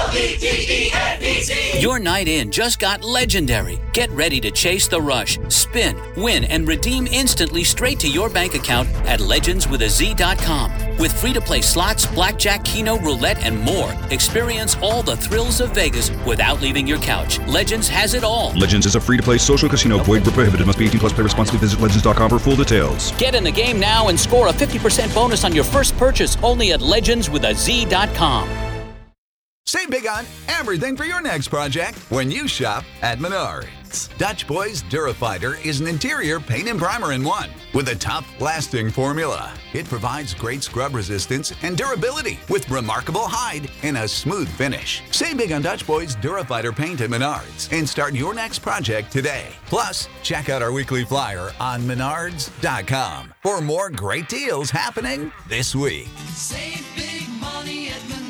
Legends. Your night in just got legendary. Get ready to chase the rush, spin, win, and redeem instantly straight to your bank account at legendswithaz.com. With free-to-play slots, blackjack, keno, roulette, and more. Experience all the thrills of Vegas without leaving your couch. Legends has it all. Legends is a free-to-play social casino. Void where prohibited. Must be 18 plus. Play responsibly. Visit legends.com for full details. Get in the game now and score a 50% bonus on your first purchase only at legendswithaz.com. Save big on everything for your next project when you shop at Menards. Dutch Boys Durafighter is an interior paint and primer in one with a tough, lasting formula. It provides great scrub resistance and durability with remarkable hide and a smooth finish. Save big on Dutch Boys Durafighter paint at Menards and start your next project today. Plus, check out our weekly flyer on menards.com for more great deals happening this week. Save big money at Menards.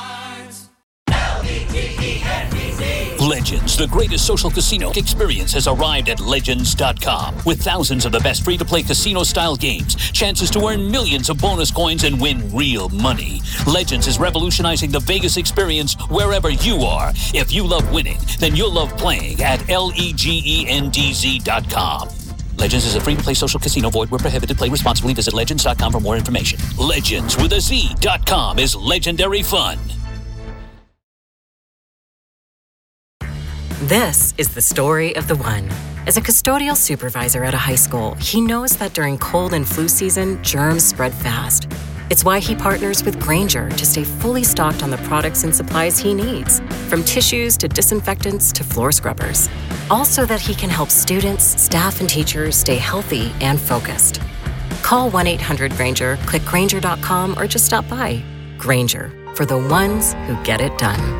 Legends, the greatest social casino experience, has arrived at Legends.com. With thousands of the best free-to-play casino-style games, chances to earn millions of bonus coins and win real money. Legends is revolutionizing the Vegas experience wherever you are. If you love winning, then you'll love playing at LEGENDZ.com. Legends is a free-to-play social casino. Void where prohibited. Play responsibly. Visit Legends.com for more information. Legends.com is legendary fun. This is the story of the one. As a custodial supervisor at a high school, he knows that during cold and flu season, germs spread fast. It's why he partners with Grainger to stay fully stocked on the products and supplies he needs, from tissues to disinfectants to floor scrubbers. All so that he can help students, staff, and teachers stay healthy and focused. Call 1-800-GRAINGER, click Grainger.com, or just stop by. Grainger, for the ones who get it done.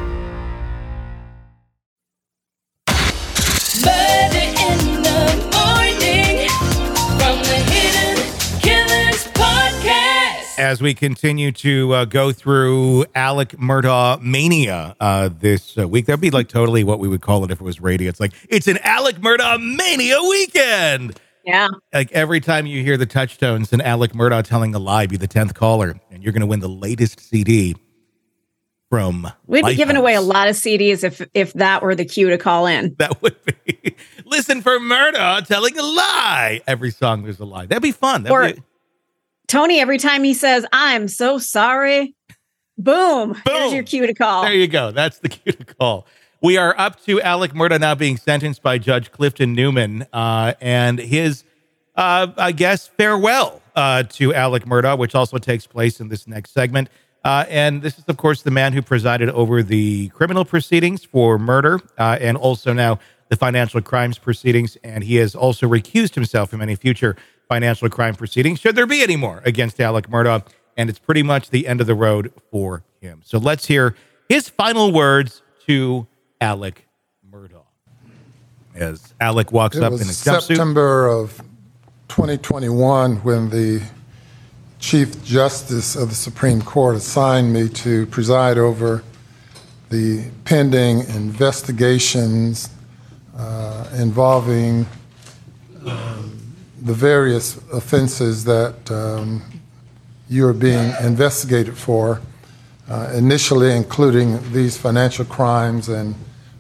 Murder in the morning from the Hidden Killers podcast. As we continue to go through Alec Murdaugh mania this week, that'd be like totally what we would call it if it was radio. It's like, it's an Alec Murdaugh mania weekend. Yeah. Like every time you hear the touchstones and Alec Murdaugh telling a lie, be the 10th caller, and you're going to win the latest CD from We'd be Lifehouse. giving away a lot of CDs if that were the cue to call in. That would be. Listen for Murdaugh telling a lie. Every song there's a lie. That'd be fun. Tony, every time he says, "I'm so sorry," boom, here's your cue to call. There you go. That's the cue to call. We are up to Alec Murdaugh now being sentenced by Judge Clifton Newman and his, I guess, farewell to Alec Murdaugh, which also takes place in this next segment. And this is, of course, the man who presided over the criminal proceedings for murder and also now the financial crimes proceedings. And he has also recused himself from any future financial crime proceedings, should there be any more, against Alec Murdaugh. And it's pretty much the end of the road for him. So let's hear his final words to Alec Murdaugh as Alec walks up in his jumpsuit. September of 2021 when the Chief Justice of the Supreme Court assigned me to preside over the pending investigations involving the various offenses that you are being investigated for, initially including these financial crimes and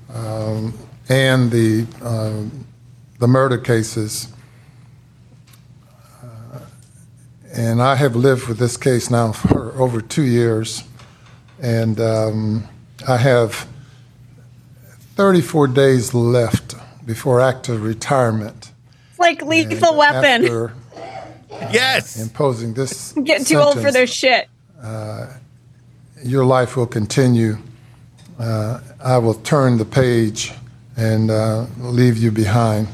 the murder cases. And I have lived with this case now for over 2 years, and I have 34 days left before active retirement. It's like Lethal Weapon. After yes, imposing this I'm getting too old for this shit. Your life will continue. I will turn the page and leave you behind.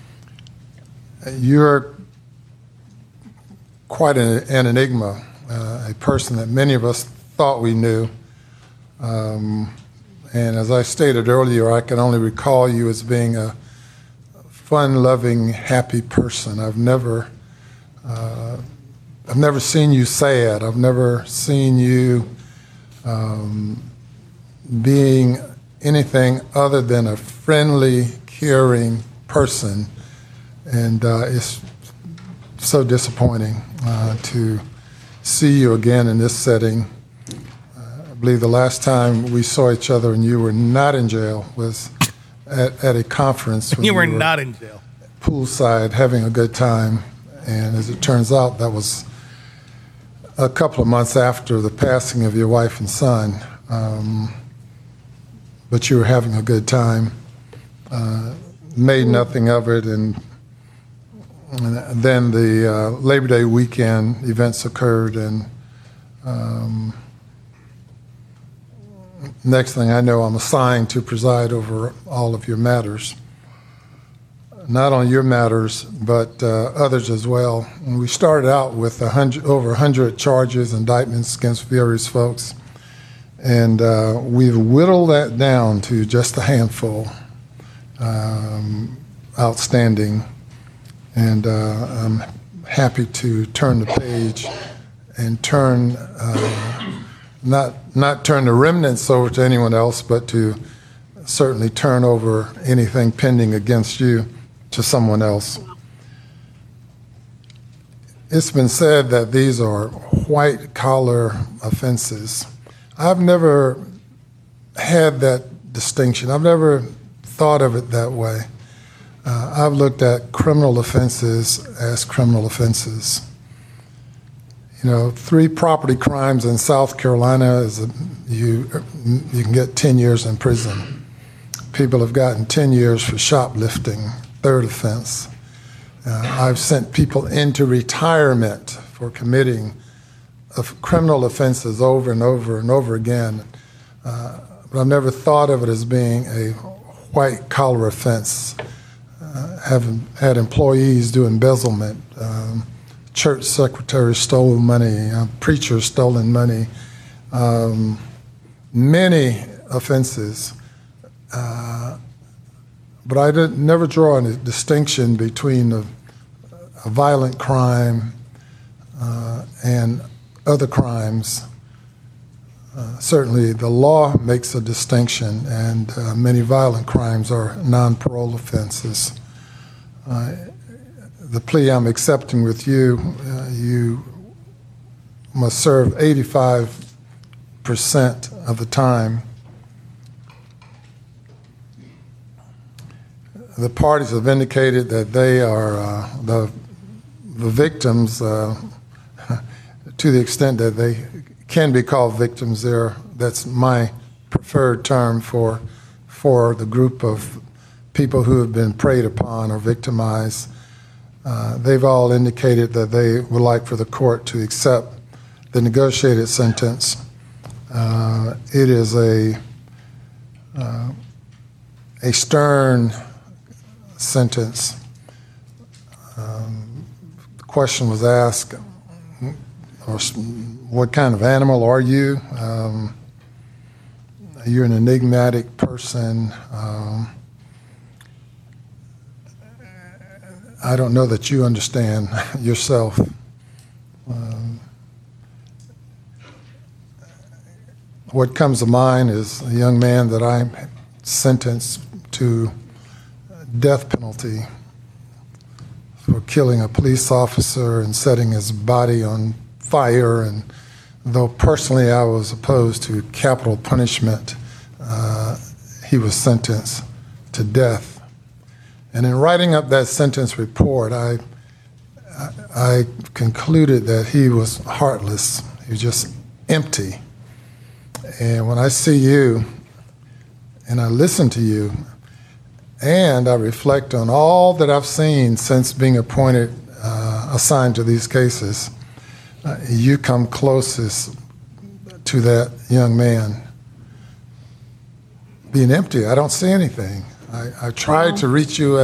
You're quite an enigma, a person that many of us thought we knew. And as I stated earlier, I can only recall you as being a fun-loving, happy person. I've never seen you sad. I've never seen you being anything other than a friendly, caring person. And it's so disappointing to see you again in this setting. believe the last time we saw each other and you were not in jail was at a conference. When you were not in jail. Poolside, having a good time. And as it turns out, that was a couple of months after the passing of your wife and son. But you were having a good time. Made nothing of it. And then the Labor Day weekend events occurred. And next thing I know, I'm assigned to preside over all of your matters. Not on your matters, but others as well. And we started out with over 100 charges, indictments against various folks. And we've whittled that down to just a handful, outstanding. And I'm happy to turn the page and turn, not turn the remnants over to anyone else, but to certainly turn over anything pending against you to someone else. It's been said that these are white-collar offenses. I've never had that distinction. I've never thought of it that way. I've looked at criminal offenses as criminal offenses. 3 property crimes in South Carolina you can get 10 years in prison. People have gotten 10 years for shoplifting, 3rd offense. I've sent people into retirement for committing criminal offenses over and over and over again. But I've never thought of it as being a white-collar offense. Having had employees do embezzlement, church secretaries stole money, preachers stolen money, many offenses. But I never draw a distinction between a violent crime and other crimes. Certainly the law makes a distinction, and many violent crimes are non-parole offenses. The plea I'm accepting with you, you must serve 85% of the time. The parties have indicated that they are the victims, to the extent that they can be called victims. That's my preferred term for the group of people who have been preyed upon or victimized. They've all indicated that they would like for the court to accept the negotiated sentence. It is a stern sentence. The question was asked, what kind of animal are you? You're an enigmatic person. I don't know that you understand yourself. What comes to mind is a young man that I sentenced to death penalty for killing a police officer and setting his body on fire. And though personally I was opposed to capital punishment, he was sentenced to death. And in writing up that sentence report, I concluded that he was heartless. He was just empty. And when I see you and I listen to you and I reflect on all that I've seen since being appointed, assigned to these cases, you come closest to that young man. Being empty, I don't see anything. I tried to reach you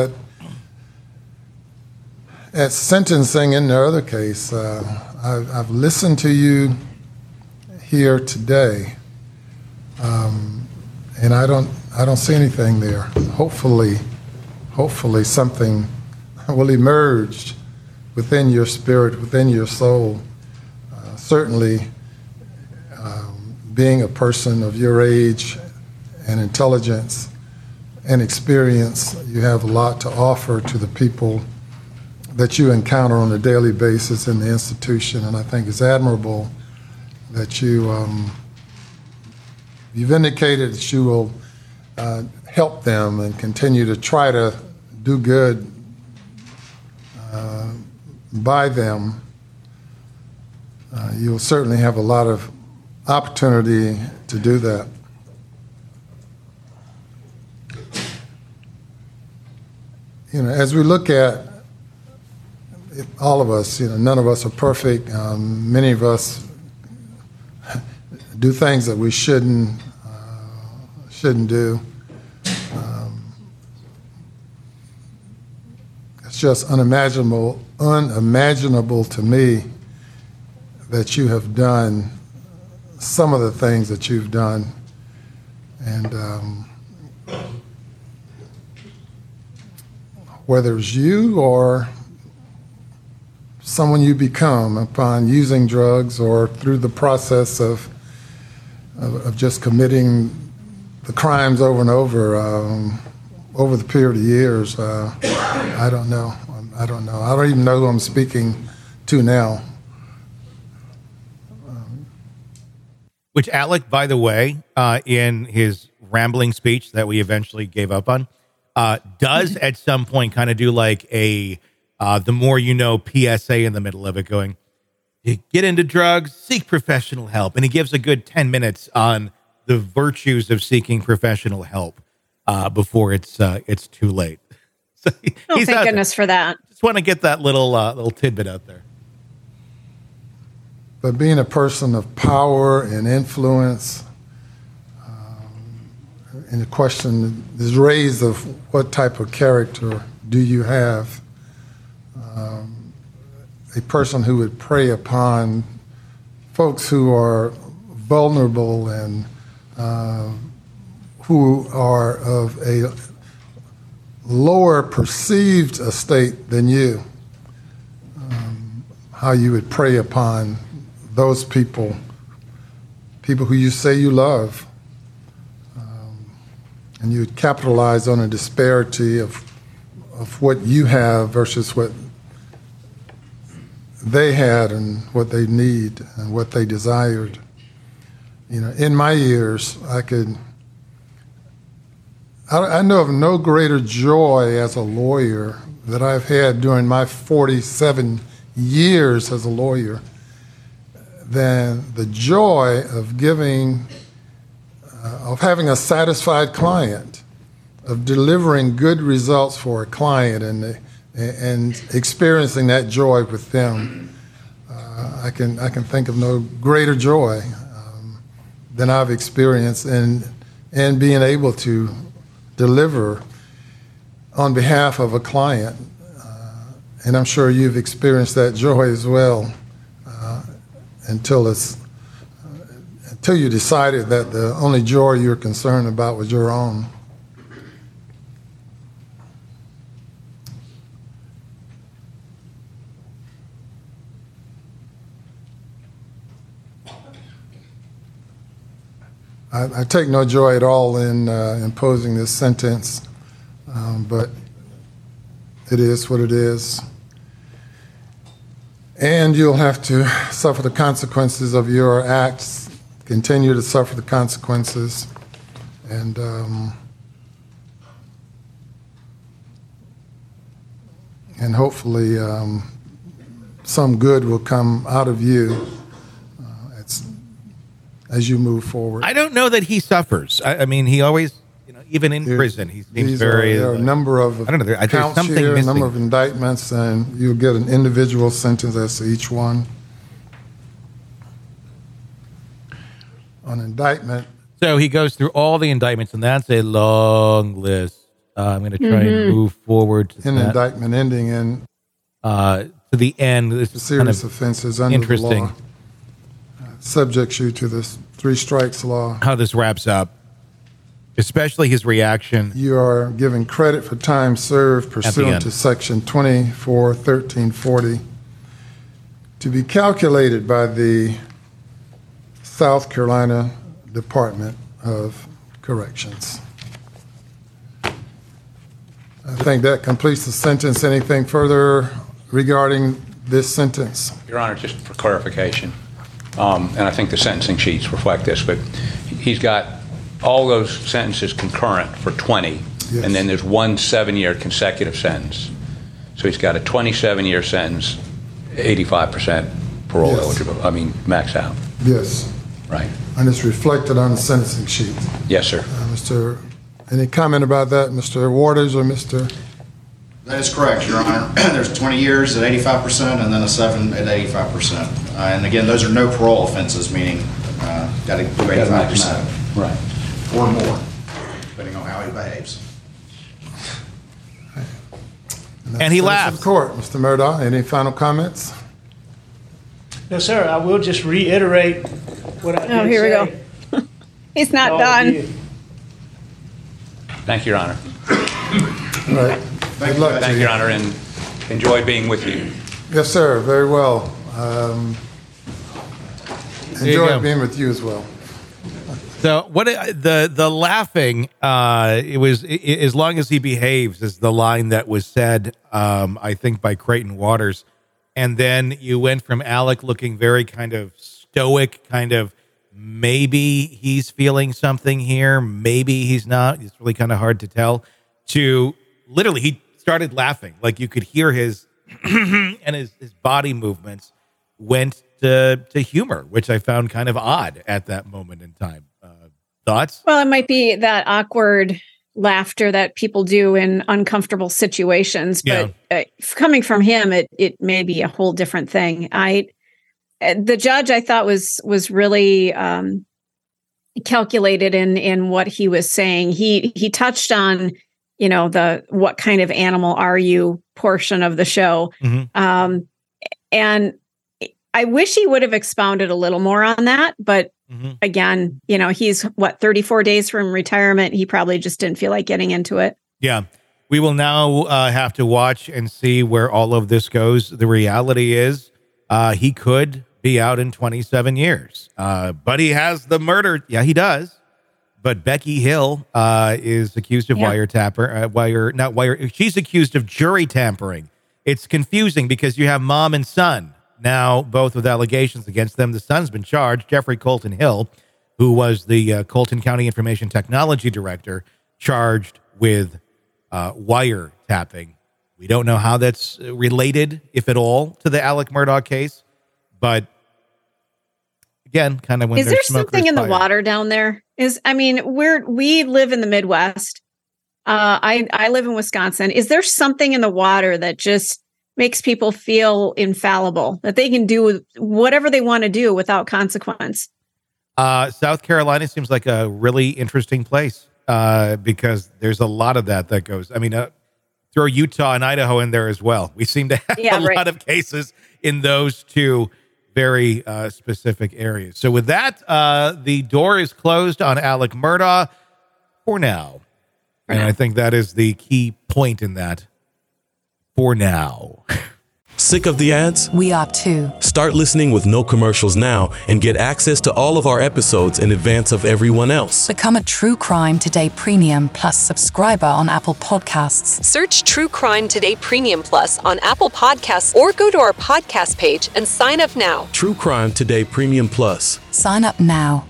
at sentencing in the other case. I've listened to you here today, and I don't see anything there. Hopefully something will emerge within your spirit, within your soul. Certainly, being a person of your age and intelligence and experience, you have a lot to offer to the people that you encounter on a daily basis in the institution, and I think it's admirable that you you've indicated that you will help them and continue to try to do good by them. You'll certainly have a lot of opportunity to do that. As we look at all of us, none of us are perfect. Many of us do things that we shouldn't do. It's just unimaginable to me that you have done some of the things that you've done, and whether it's you or someone you become upon using drugs or through the process of just committing the crimes over and over the period of years. I don't know. I don't even know who I'm speaking to now. Which Alec, by the way, in his rambling speech that we eventually gave up on, does at some point kind of do like a the more you know PSA in the middle of it, going, you get into drugs, seek professional help. And he gives a good 10 minutes on the virtues of seeking professional help before it's too late. So thank goodness for that. Just want to get that little tidbit out there. But being a person of power and influence, and the question is raised of what type of character do you have? A person who would prey upon folks who are vulnerable and who are of a lower perceived estate than you, how you would prey upon those people who you say you love, and you would capitalize on a disparity of what you have versus what they had and what they need and what they desired. In my years, I know of no greater joy as a lawyer that I've had during my 47 years as a lawyer than the joy of having a satisfied client, of delivering good results for a client and experiencing that joy with them. I can think of no greater joy than I've experienced in being able to deliver on behalf of a client. And I'm sure you've experienced that joy as well until you decided that the only joy you're concerned about was your own. I take no joy at all in imposing this sentence, but it is what it is. And you'll have to suffer the consequences of your acts, continue to suffer the consequences, and hopefully some good will come out of you as you move forward. I don't know that he suffers. I mean, he always, even in prison, he seems very. There are a number of counts here, a number of indictments, and you'll get an individual sentence as to each one. On indictment. So he goes through all the indictments, and that's a long list. I'm going to try and move forward to an indictment ending in to the end. This is serious offenses under the law. Subjects you to the three strikes law. How this wraps up, especially his reaction. You are given credit for time served pursuant to Section 24-1340 to be calculated by the South Carolina Department of Corrections. I think that completes the sentence. Anything further regarding this sentence? Your Honor, just for clarification, and I think the sentencing sheets reflect this, but he's got all those sentences concurrent for 20, Yes. and then there's one 7-year consecutive sentence. So he's got a 27-year sentence, 85% parole Yes. eligible. I mean, max out. Yes. Right. And it's reflected on the sentencing sheet. Yes, sir. Any comment about that, Mr. Waters or Mr.? That is correct, Your Honor. There's 20 years at 85% and then a 7 at 85%. And again, those are no parole offenses, meaning got to do 85%. Right. Or more, depending on how he behaves. And he laughed. Court, Mr. Murdaugh, any final comments? No, sir. I will just reiterate what I did Oh, here we say. go. He's not All done. of you. Thank you, Your Honor. All right. Good luck to Thank you, Your Honor, and enjoy being with you. Yes, sir. Very well. you go. Enjoyed being with you as well. So what the laughing? It was as long as he behaves is the line that was said. I think by Creighton Waters, and then you went from Alec looking very kind of stoic, kind of maybe he's feeling something here, maybe he's not. It's really kind of hard to tell. To literally, he started laughing, like you could hear his and his body movements went to humor, which I found kind of odd at that moment in time. Thoughts? Well, it might be that awkward laughter that people do in uncomfortable situations, but coming from him, it may be a whole different thing. The judge, I thought was really calculated in what he was saying. He touched on, the what kind of animal are you portion of the show, and I wish he would have expounded a little more on that, but. Again, he's 34 days from retirement. He probably just didn't feel like getting into it. Yeah. We will now have to watch and see where all of this goes. The reality is he could be out in 27 years. But he has the murder. Yeah, he does. But Becky Hill is accused of she's accused of jury tampering. It's confusing because you have mom and son. Now, both with allegations against them. The son's been charged, Jeffrey Colton Hill, who was the Colton County Information Technology Director, charged with wiretapping. We don't know how that's related, if at all, to the Alec Murdaugh case. But again, kind of when is there something in the water down there? We live in the Midwest. I live in Wisconsin. Is there something in the water that just makes people feel infallible, that they can do whatever they want to do without consequence? South Carolina seems like a really interesting place because there's a lot of that goes. Throw Utah and Idaho in there as well. We seem to have lot of cases in those two very specific areas. So with that, the door is closed on Alec Murdaugh for now. And I think that is the key point in that. For now. Sick of the ads? We are too. Start listening with no commercials now and get access to all of our episodes in advance of everyone else. Become a True Crime Today Premium Plus subscriber on Apple Podcasts. Search True Crime Today Premium Plus on Apple Podcasts or go to our podcast page and sign up now. True Crime Today Premium Plus. Sign up now.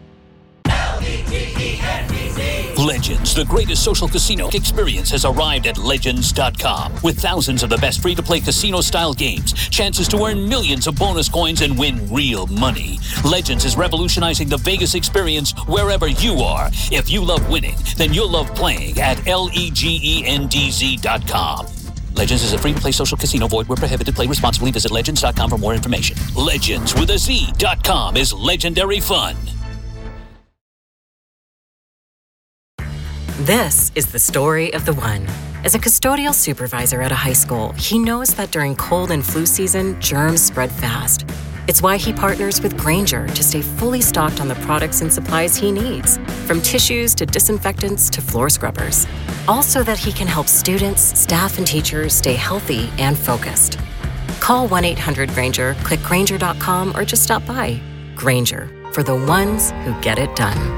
Legends, the greatest social casino experience, has arrived at Legends.com. With thousands of the best free-to-play casino-style games, chances to earn millions of bonus coins and win real money. Legends is revolutionizing the Vegas experience wherever you are. If you love winning, then you'll love playing at LEGENDZ.com. Legends is a free-to-play social casino. Void where prohibited. Play responsibly. Visit Legends.com for more information. Legends with a Z.com is legendary fun. This is the story of the one. As a custodial supervisor at a high school, he knows that during cold and flu season, germs spread fast. It's why he partners with Grainger to stay fully stocked on the products and supplies he needs, from tissues to disinfectants to floor scrubbers. All so that he can help students, staff, and teachers stay healthy and focused. Call 1-800-GRAINGER, click Grainger.com, or just stop by. Grainger, for the ones who get it done.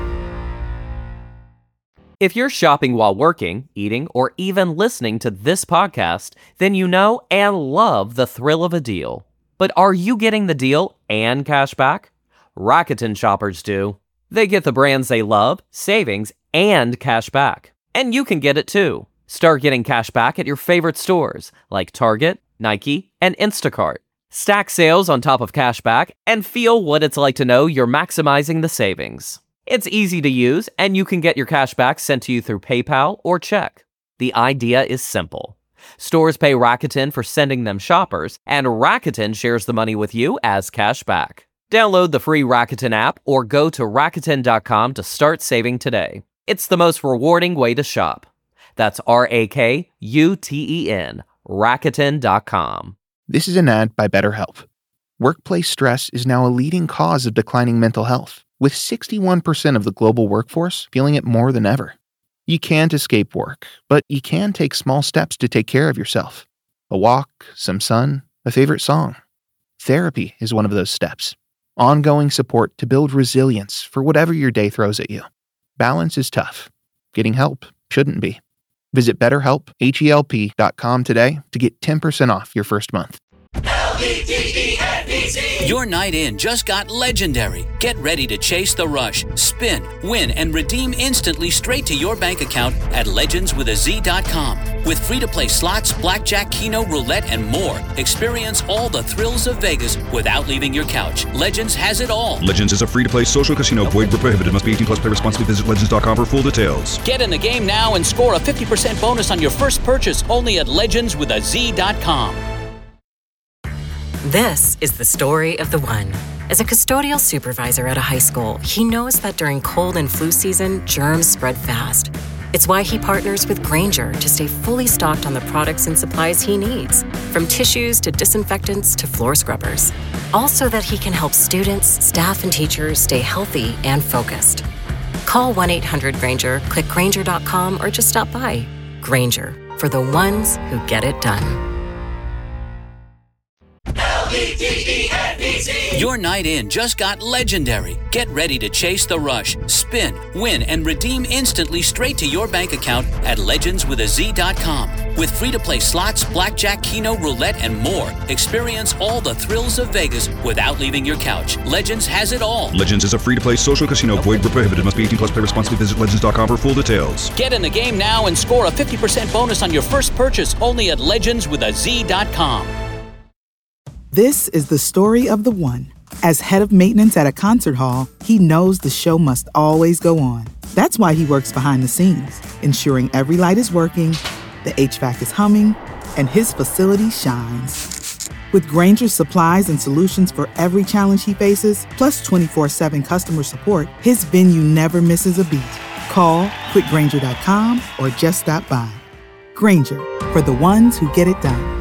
If you're shopping while working, eating, or even listening to this podcast, then you know and love the thrill of a deal. But are you getting the deal and cash back? Rakuten shoppers do. They get the brands they love, savings, and cash back. And you can get it too. Start getting cash back at your favorite stores like Target, Nike, and Instacart. Stack sales on top of cash back and feel what it's like to know you're maximizing the savings. It's easy to use, and you can get your cash back sent to you through PayPal or check. The idea is simple. Stores pay Rakuten for sending them shoppers, and Rakuten shares the money with you as cash back. Download the free Rakuten app or go to Rakuten.com to start saving today. It's the most rewarding way to shop. That's Rakuten, Rakuten.com. This is an ad by BetterHelp. Workplace stress is now a leading cause of declining mental health, with 61% of the global workforce feeling it more than ever. You can't escape work, but you can take small steps to take care of yourself. A walk, some sun, a favorite song. Therapy is one of those steps. Ongoing support to build resilience for whatever your day throws at you. Balance is tough. Getting help shouldn't be. Visit BetterHelp.com today to get 10% off your first month. Your night in just got legendary. Get ready to chase the rush, spin, win, and redeem instantly straight to your bank account at legendswithaz.com. With free-to-play slots, blackjack, keno, roulette, and more, experience all the thrills of Vegas without leaving your couch. Legends has it all. Legends is a free-to-play social casino. Void where prohibited. Must be 18 plus. Play responsibly. Visit legends.com for full details. Get in the game now and score a 50% bonus on your first purchase only at legendswithaz.com. This is the story of the one. As a custodial supervisor at a high school, he knows that during cold and flu season, germs spread fast. It's why he partners with Grainger to stay fully stocked on the products and supplies he needs, from tissues to disinfectants to floor scrubbers. All so that he can help students, staff, and teachers stay healthy and focused. Call 1-800-GRAINGER, click Grainger.com, or just stop by. Grainger, for the ones who get it done. Your night in just got legendary. Get ready to chase the rush, spin, win, and redeem instantly straight to your bank account at legendswithaz.com. With free-to-play slots, blackjack, keno, roulette, and more, experience all the thrills of Vegas without leaving your couch. Legends has it all. Legends is a free-to-play social casino. Void where prohibited. Must be 18 plus. Play responsibly. Visit legends.com for full details. Get in the game now and score a 50% bonus on your first purchase only at legendswithaz.com. This is the story of the one. As head of maintenance at a concert hall, he knows the show must always go on. That's why he works behind the scenes, ensuring every light is working, the HVAC is humming, and his facility shines. With Grainger's supplies and solutions for every challenge he faces, plus 24/7 customer support, his venue never misses a beat. Call quickgrainger.com or just stop by. Grainger, for the ones who get it done.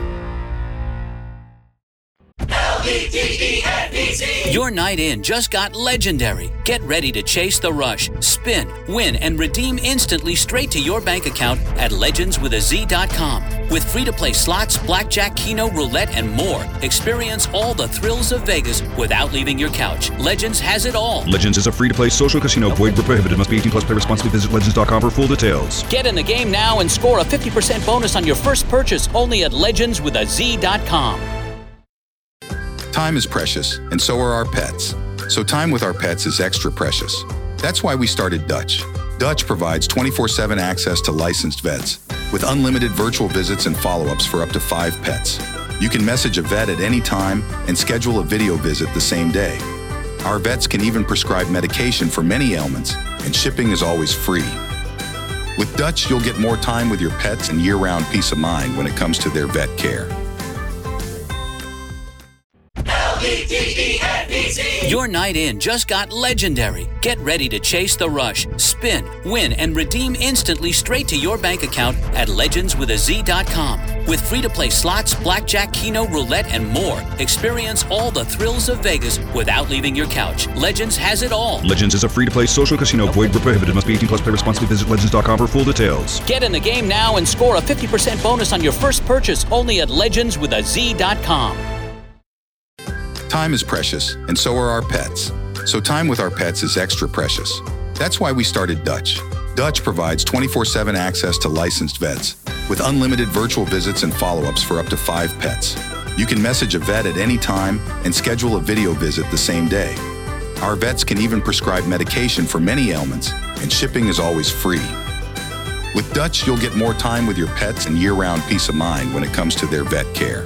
Your night in just got legendary. Get ready to chase the rush, spin, win, and redeem instantly straight to your bank account at legendswithaz.com. With free-to-play slots, blackjack, keno, roulette, and more, experience all the thrills of Vegas without leaving your couch. Legends has it all. Legends is a free-to-play social casino. Void where prohibited. Must be 18 plus. Play responsibly. Visit legends.com for full details. Get in the game now and score a 50% bonus on your first purchase only at legendswithaz.com. Time is precious, and so are our pets. So time with our pets is extra precious. That's why we started Dutch. Dutch provides 24/7 access to licensed vets, with unlimited virtual visits and follow-ups for up to 5 pets. You can message a vet at any time and schedule a video visit the same day. Our vets can even prescribe medication for many ailments, and shipping is always free. With Dutch, you'll get more time with your pets and year-round peace of mind when it comes to their vet care. Your night in just got legendary. Get ready to chase the rush, spin, win, and redeem instantly straight to your bank account at legendswithaz.com. With free-to-play slots, blackjack, keno, roulette, and more, experience all the thrills of Vegas without leaving your couch. Legends has it all. Legends is a free-to-play social casino. Void where prohibited. Must be 18 plus. Play responsibly. Visit legends.com for full details. Get in the game now and score a 50% bonus on your first purchase only at legendswithaz.com. Time is precious, and so are our pets. So time with our pets is extra precious. That's why we started Dutch. Dutch provides 24/7 access to licensed vets, with unlimited virtual visits and follow-ups for up to 5 pets. You can message a vet at any time and schedule a video visit the same day. Our vets can even prescribe medication for many ailments, and shipping is always free. With Dutch, you'll get more time with your pets and year-round peace of mind when it comes to their vet care.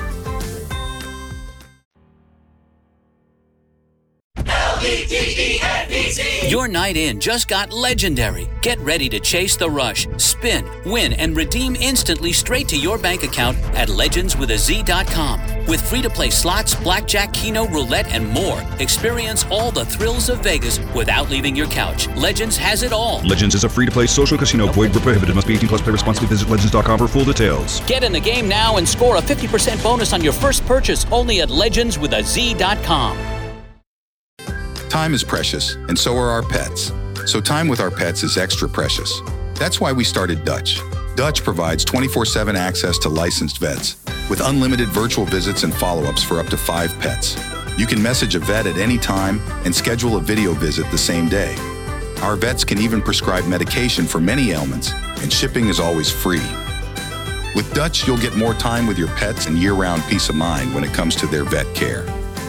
Your night in just got legendary. Get ready to chase the rush, spin, win, and redeem instantly straight to your bank account at legendswithaz.com. With free-to-play slots, blackjack, keno, roulette, and more, experience all the thrills of Vegas without leaving your couch. Legends has it all. Legends is a free-to-play social casino. Void where prohibited. Must be 18 plus. Play responsibly. Visit legends.com for full details. Get in the game now and score a 50% bonus on your first purchase only at legendswithaz.com. Time is precious, and so are our pets. So time with our pets is extra precious. That's why we started Dutch. Dutch provides 24/7 access to licensed vets with unlimited virtual visits and follow-ups for up to 5 pets. You can message a vet at any time and schedule a video visit the same day. Our vets can even prescribe medication for many ailments, and shipping is always free. With Dutch, you'll get more time with your pets and year-round peace of mind when it comes to their vet care.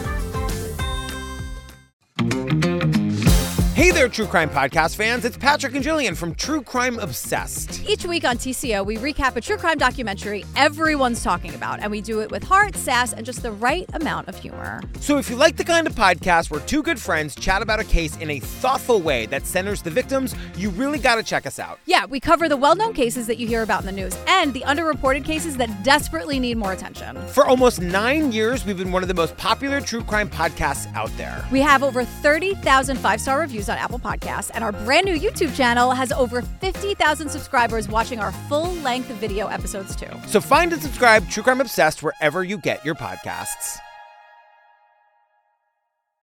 Hey there, True Crime Podcast fans. It's Patrick and Jillian from True Crime Obsessed. Each week on TCO, we recap a true crime documentary everyone's talking about, and we do it with heart, sass, and just the right amount of humor. So if you like the kind of podcast where two good friends chat about a case in a thoughtful way that centers the victims, you really got to check us out. Yeah, we cover the well-known cases that you hear about in the news and the underreported cases that desperately need more attention. For almost 9 years, we've been one of the most popular true crime podcasts out there. We have over 30,000 5-star reviews on Apple Podcasts, and our brand new YouTube channel has over 50,000 subscribers watching our full-length video episodes too. So find and subscribe True Crime Obsessed wherever you get your podcasts.